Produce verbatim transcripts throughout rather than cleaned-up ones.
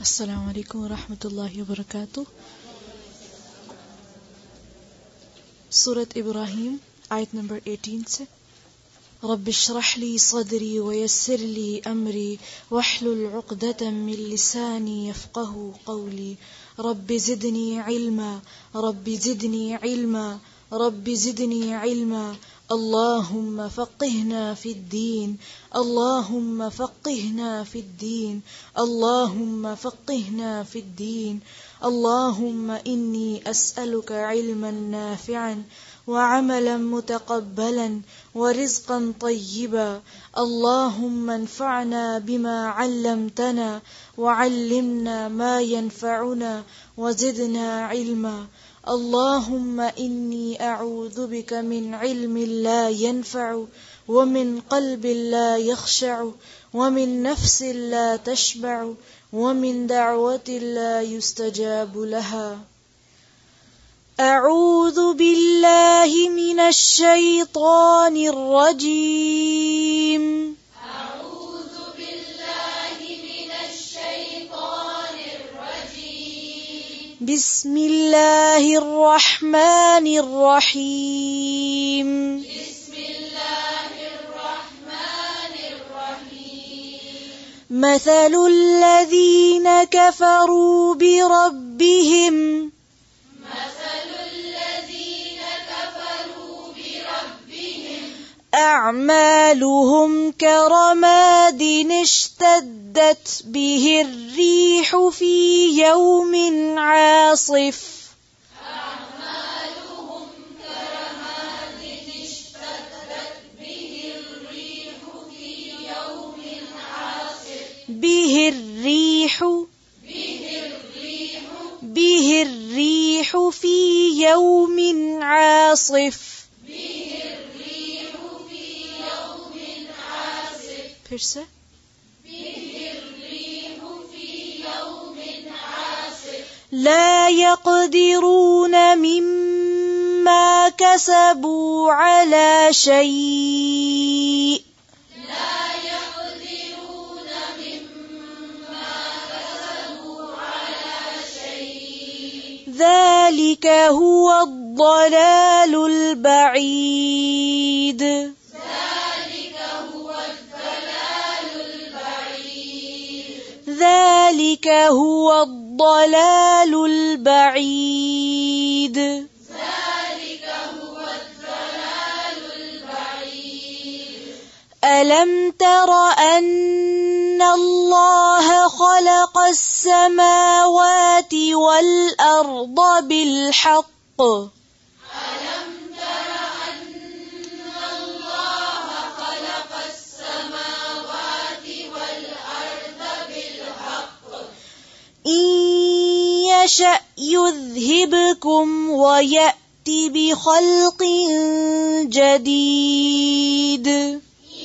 अस्सलामु अलैकुम वरहमतुल्लाहि वबरकातुह। सूरत इब्राहिम आयत नंबर अठारह से। रब्बि इश्रह ली सदरी वयस्सिर ली अमरी वहलुल उक़दतम मिन लिसानी यफ़क़हू क़ौली रब्बि ज़िदनी इल्मा रब्बि ज़िदनी इल्मा रब्बि ज़िदनी इल्मा अल्लाहुम्मा फ़क़्हिना फ़िद्दीन अल्लाहुम्मा फ़क़्हिना फ़िद्दीन अल्लाहुम्मा फ़क़्हिना फ़िद्दीन अल्लाहुम्मा इन्नी अस्अलुका इल्मन नाफ़िअन वअमलन मुतक़ब्बलन वरिज़्क़न तय्यिबा अल्लाहुम्मा अन्फ़अना बिमा अल्लमतना वअल्लिमना मा यनफ़अुना वज़िदना इल्मा अल्लाहुम्मा इन्नी अऊज़ु बिका मिन इल्मिन ला यनफ़अु वमिन क़ल्बिन ला यख़शअु वमिन नफ़्सिन ला तशबअु वमिन दअवतिन ला युस्तजाबु लहा। अऊज़ु बिल्लाहि मिनश शैतानिर रजीम। अऊज़ु बिल्लाहि मिनश शैतानिर रजीम। बिस्मिल्लाहिर रहमानिर रहीम। बिस्मिल्लाहिर रहमानिर रहीम। मसलुल लज़ीना कफ़रू बिरब्बिहिम أعمالهم كرماد اشتدت به الريح في يوم عاصف أعمالهم كرماد اشتدت به الريح في يوم عاصف به الريح به الريح به الريح في يوم عاصف फिर से لا يقدرون مما كسبوا على شيء لا يقدرون مما كسبوا على شيء ذلك هو الضلال البعيد ذلك هو الضلال البعيد ذلك هو الضلال البعيد ألم تر أن الله خلق السماوات والأرض بالحق ألم تر أن الله خلق السماوات والأرض بالحق إن يشأ يذهبكم ويأتي بخلق جديد إن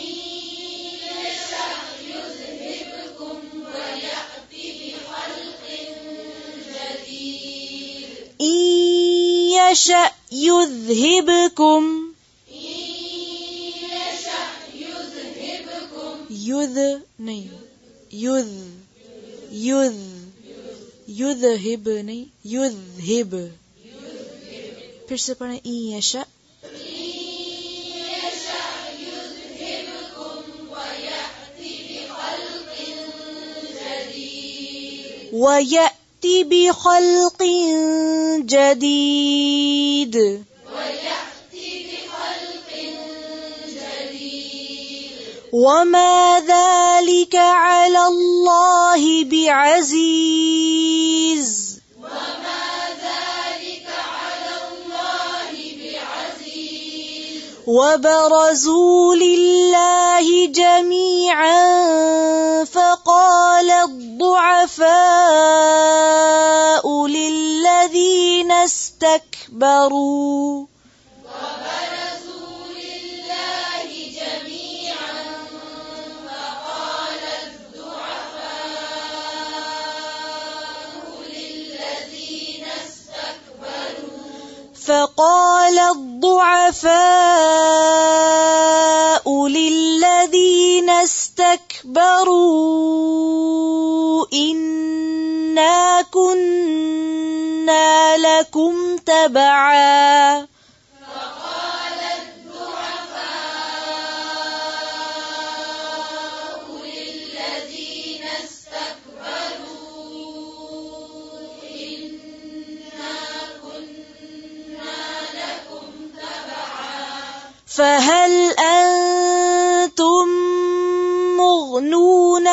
يشأ يذهبكم ويأتي بخلق جديد إن يشأ يذهبكم إن يشأ يذهبكم يذ नहीं يذ يذ يذهب नहीं يذهب फिर से पढ़ें إن يشأ ويأتي بخلق جديد ويأتي بخلق جديد وما ذلك على الله بعزيز وما ذلك على الله بعزيز وبرزوا لله جميعا فقال الضعفاء للذين استكبروا وبرزوا لله جميعا فقال الضعفاء للذين استكبروا فقال الضعفاء للذين استكبروا إن إنا كنا لكم تبعا فقال الضعفاء للذين استكبروا إنا كنا لكم تبعا فهل أنتم مغنون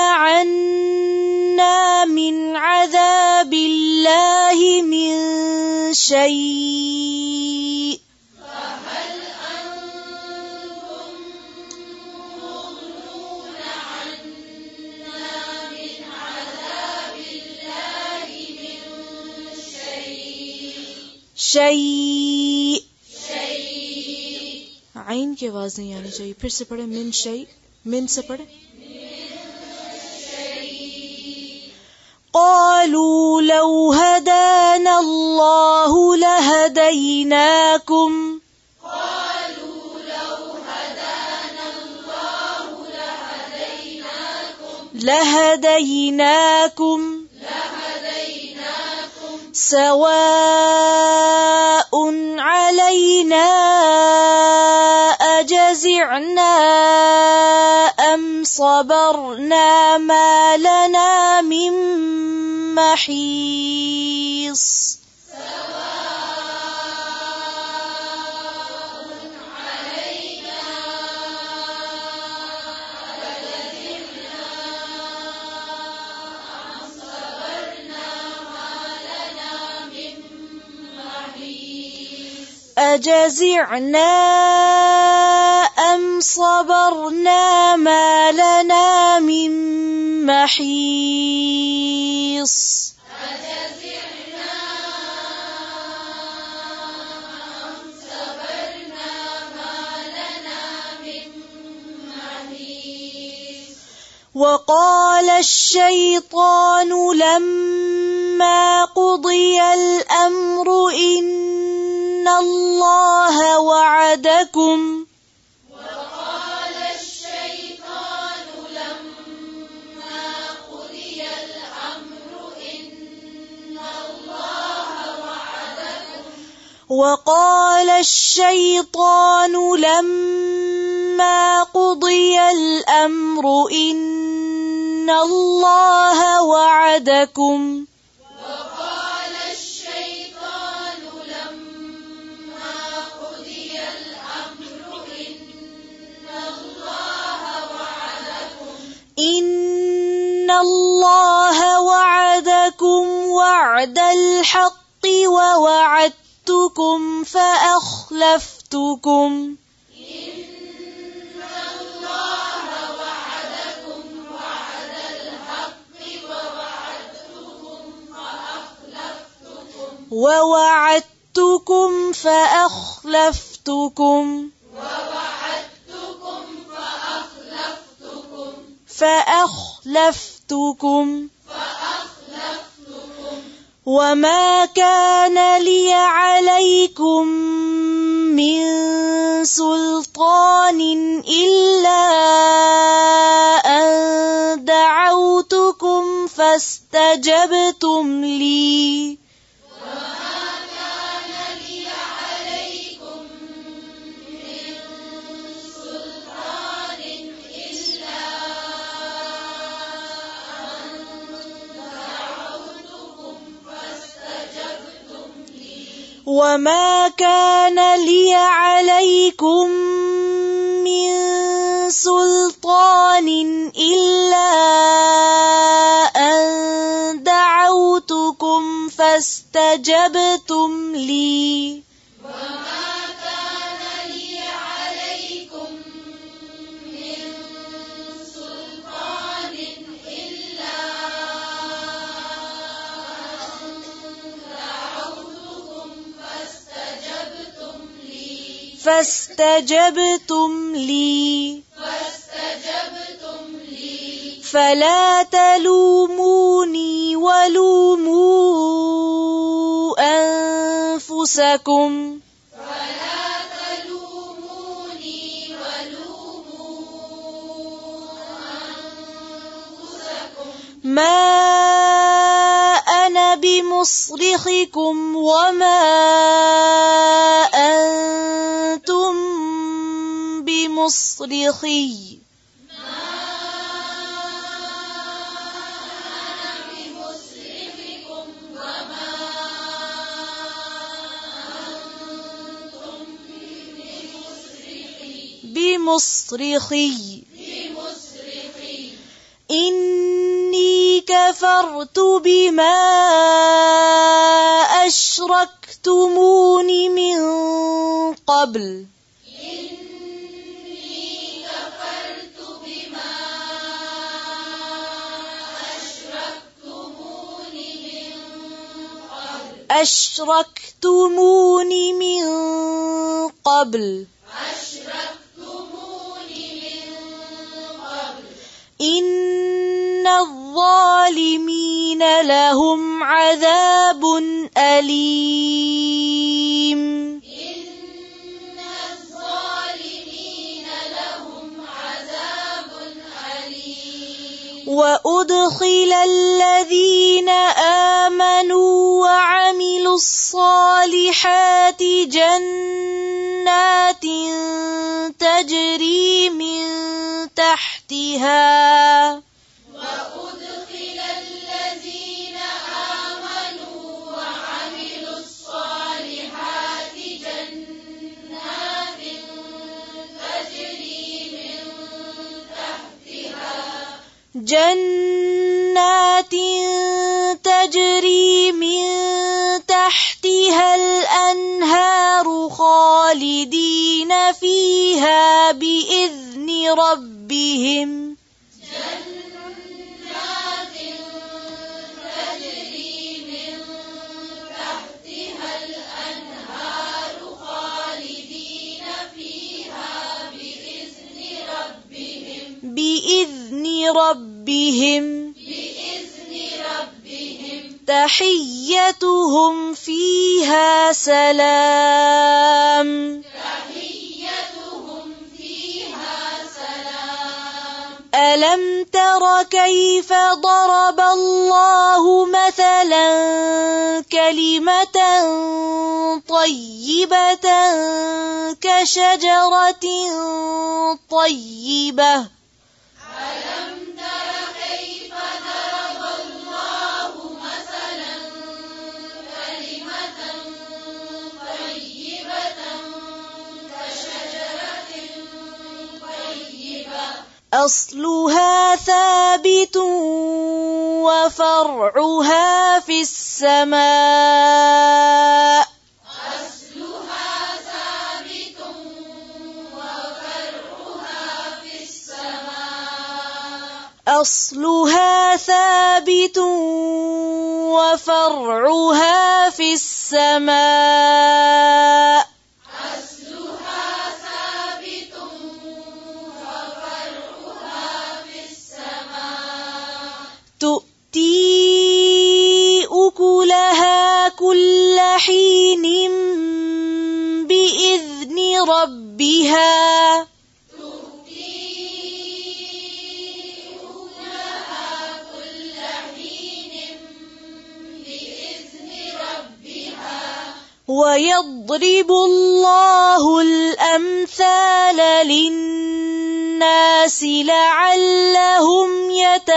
عنا من عذاب الله من شيء فهل أنتم مغنون عنا من عذاب الله من شيء شيء شيء आइन की आवाज नहीं आनी चाहिए, फिर से पढ़े मिन शई, मिन से पढ़े। قالوا لو هدانا الله لهديناكم قالوا لو هدانا الله لهديناكم لهديناكم لهديناكم سواء علينا أجزعنا أم صبرنا ما لنا من محيص أجزعنا أم صبرنا ما لنا من محيص أجزعنا أم صبرنا ما لنا من محيص وقال الشيطان لما قضي الأمر إن الله وعدكم وقال الشيطان لما قضي الأمر إن الله وعدكم وقال الشيطان لما قضي الأمر إن الله وعدكم وقال الشيطان لما قضي الأمر إن الله وعدكم إن الله وعدكم وعد الحق ووعدتكم فأخلفتكم إن الله وعدكم وعد الحق ووعدتكم فأخلفتكم ووعدتكم فأخلفتكم ووعدتكم فأخلفتكم فأخلفتكم فأخلفتكم وما كان لي عليكم من سلطان إلا أن دعوتكم فاستجبتم لي وما كان لي عليكم من سلطان إلا أن دعوتكم فاستجبتم لي وما كان لي عليكم من سلطان إلا أن دعوتكم فاستجبتم لي وما كان لي عليكم من سلطان إلا أن دعوتكم فاستجبتم لي فاستجبتم لي فاستجبتم لي فلا تلوموني ولوموا أنفسكم فلا تلوموني ولوموا أنفسكم ما بمصرخكم وما أنتم بمصرخي بمصرخي إني كفرت بما أشركتمون من قبل إني كفرت بما أشركتمون من قبل أشركتمون من قبل أشركتمون من قبل إن الظالمين لهم عذاب أليم إن الظالمين لهم عذاب أليم وأدخل الذين آمنوا وعملوا الصالحات جنات تجري من تحتها وأدخل الذين آمنوا وعملوا الصالحات جنات تجري من تحتها جنات تجري من تحتها الأنهار خالدين فيها بإذن ربهم جنات تجري من تحتها الأنهار خالدين فيها بإذن ربهم بإذن ربهم بإذن ربهم تحيتهم فيها سلام تحيتهم فيها سلام ألم تر كيف ضرب الله مثلا كلمة طيبة كشجرة طيبة ألم تر كيف ضرب الله مثلا كلمة طيبة كشجرة طيبة أصلها ثابت وفرعها في السماء أصلها ثابت وفرعها في السماء أصلها ثابت وفرعها في السماء أصلها ثابت وفرعها في السماء تؤتي أكلها كل حين بإذن ربها ويضرب الله الأمثال للناس لعلهم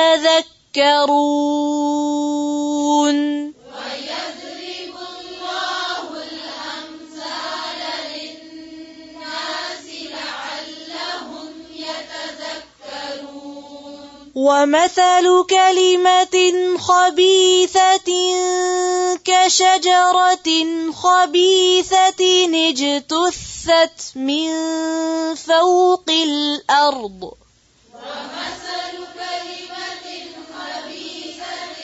يتذكرون ويضرب الله الأمثال للناس لعلهم يتذكرون ومثل كلمة خبيثة كشجرة خبيثة اجتثت من فوق الأرض ومثل كلمة خبيثة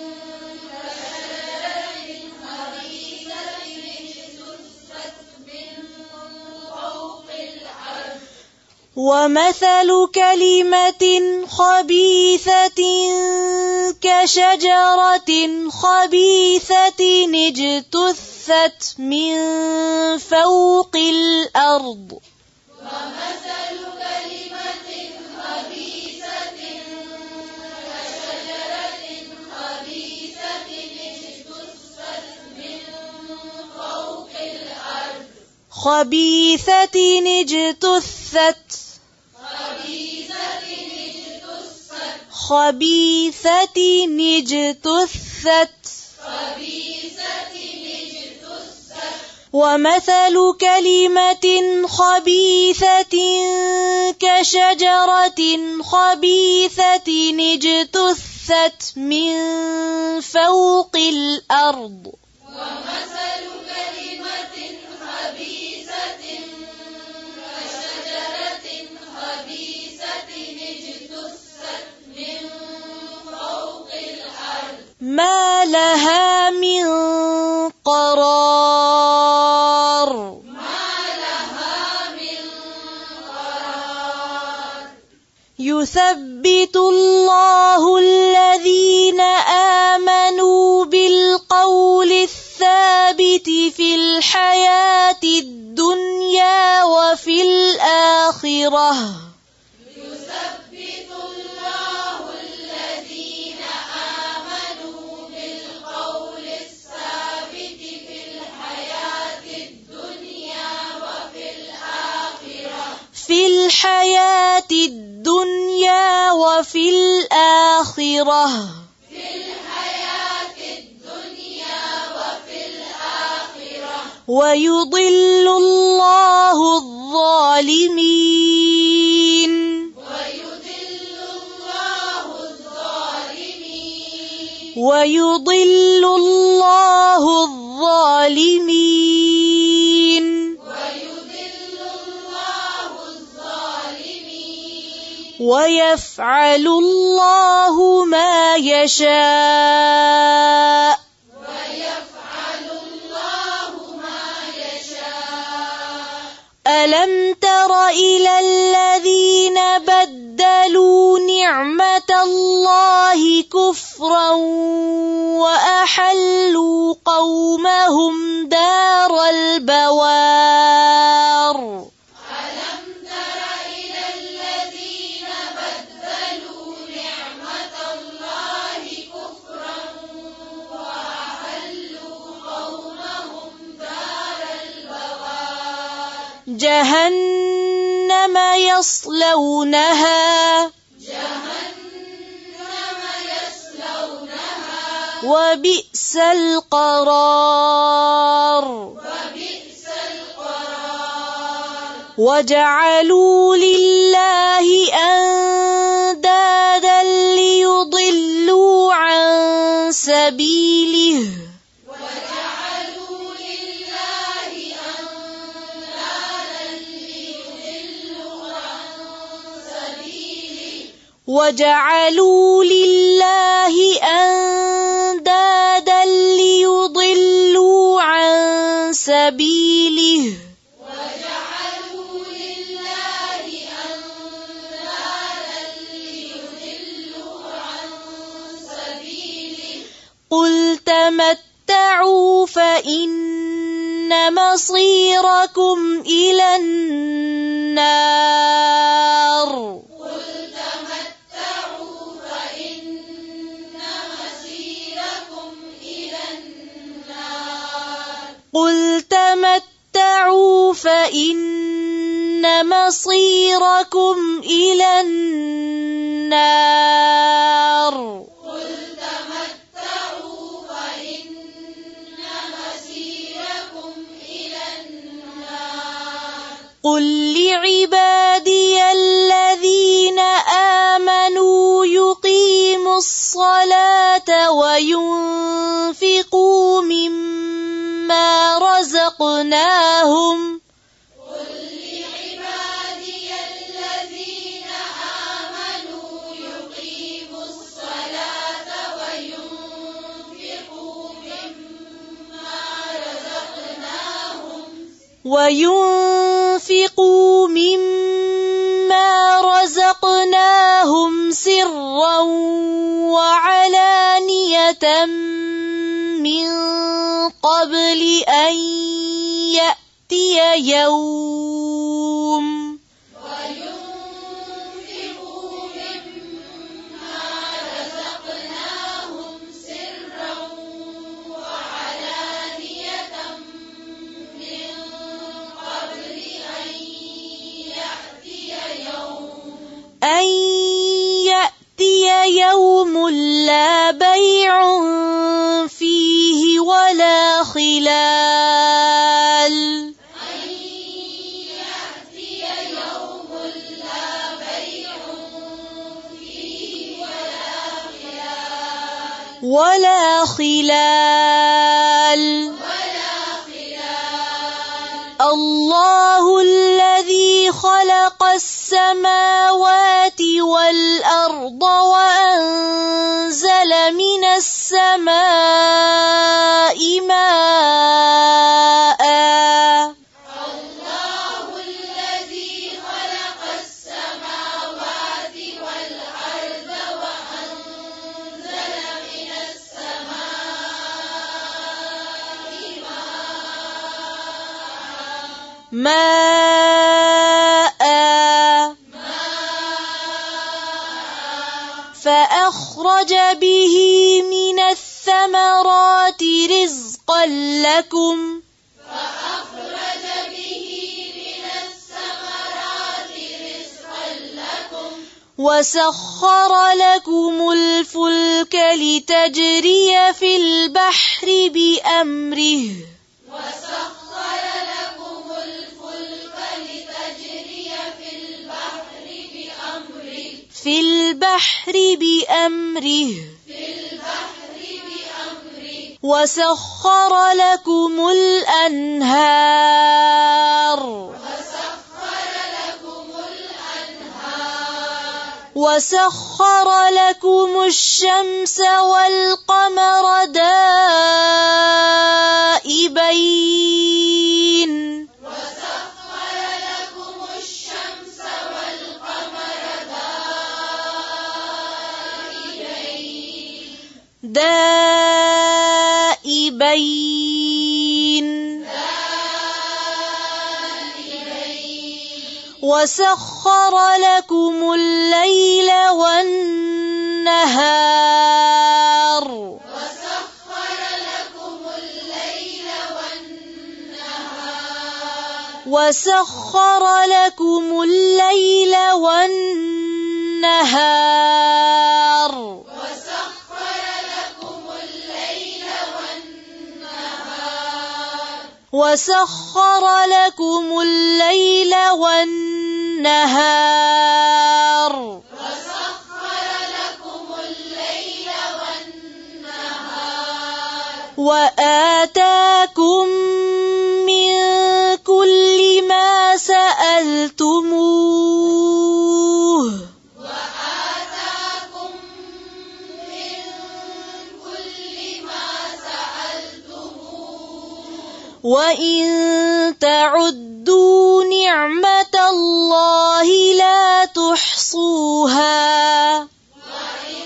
كشجرة خبيثة اجتثت من فوق الأرض ومثل كلمة خبيثة كشجرة خبيثة اجتثت من فوق الأرض ومثل كلمة خبيثة كشجرة خبيثة اجتثت خبيثة اجتثت خبيثة اجتثت ومثل كلمة خبيثة كشجرة خبيثة اجتثت من فوق الأرض ومثل كلمة خبيثة كشجرة خبيثة اجتثت من فوق الأرض ما لها من قرار ما لها من قرار يثبت الله الذين آمنوا بالقول الثابت في الحياة الدنيا وفي الآخرة يثبت الله الذين آمنوا بالقول الثابت في الحياة الدنيا وفي الآخرة في الحياة الدنيا وفي الآخرة في الحياة الدنيا وفي الآخرة ويضل الله الظالمين ويضل الله الظالمين ويضل الله الظالمين ويضل الله الظالمين ويفعل الله ما يشاء ويفعل الله ما يشاء ألم تر إلى الذين بدلوا نعمة الله كفرا وأحلوا قومهم دار البوار ألم تر إلى الذين بدلوا نعمة الله كفرا وأحلوا قومهم دار البوار جهنم يصلونها جهنم يصلونها وبئس القرار وبئس القرار وجعلوا لله أندادا ليضلوا عن سبيله وجعلوا لله أندادا ليضلوا عن سبيله وجعلوا لله أندادا ليضلوا عن سبيله وجعلوا لله أندادا ليضلوا عن سبيله قل تمتعوا فإن مصيركم إلى النار قل تمتعوا فإن مسيركم إلى النار قل تمتعوا فإن مصيركم إلى النار قل تمتعوا فإن مسيركم إلى النار قل لعبادي الذين آمنوا يقيموا الصلاة وينفقوا مما رزقناهم قل لعبادي الذين آمنوا يقيموا الصلاة وينفقوا مما رزقناهم وينفقوا مما رزقناهم سرا وعلانية من قبل أن يأتي يوم وينفقوا مما رزقناهم سرا وعلانية من خلال أن يأتي يوم لا بيع فيه ولا خلال ولا خلال ولا خلال الله الذي خلق السماوات والأرض وأنزل من السماء ماء الله الذي خلق السماوات والأرض وأنزل من السماء ماء فأخرج به من الثمرات رزقا لكم فأخرج به من الثمرات رزقا لكم وسخر لكم الفلك لتجري في البحر بأمره وسخر لكم الفلك لتجري في البحر بأمره في البحر بأمره في البحر بأمره وسخر لكم الأنهار وسخر لكم الأنهار وسخر لكم الشمس والقمر دائبين وسخر لكم الشمس والقمر دائبين دائبين وسخر لكم الليل والنهار وسخر لكم الليل والنهار وسخر لكم الليل والنهار وسخر لكم الليل والنهار وسخر لكم الليل والنهار وسخر لكم الليل والنهار وآتاكم من كل ما سألتموه وآتاكم من كل ما سألتموه وإن تعدوا نعمة الله لا تحصوها وإن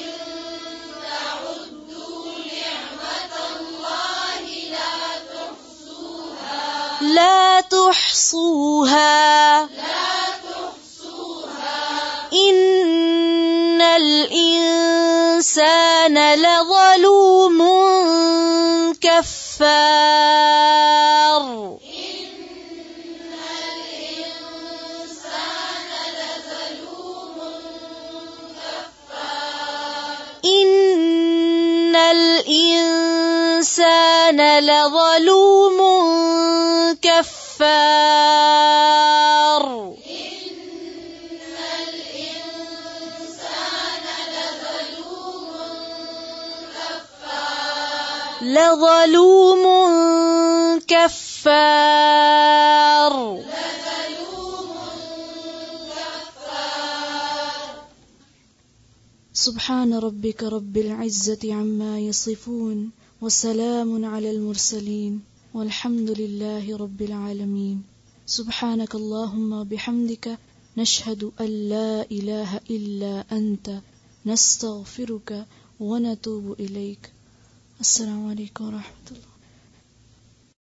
تعدوا نعمة الله لا تحصوها لا تحصوها لا تحصوها إن الإنسان لظلوم كفار إن الإنسان لظلوم كفار إن الإنسان لظلوم كفار إن الإنسان لظلوم كفار لظلوم كفار لظلوم كفار سبحان ربك رب العزة عما يصفون وسلام على المرسلين والحمد لله رب العالمين. سبحانك اللهم بحمدك نشهد أن لا إله إلا أنت نستغفرك ونتوب إليك. السلام عليكم ورحمة الله.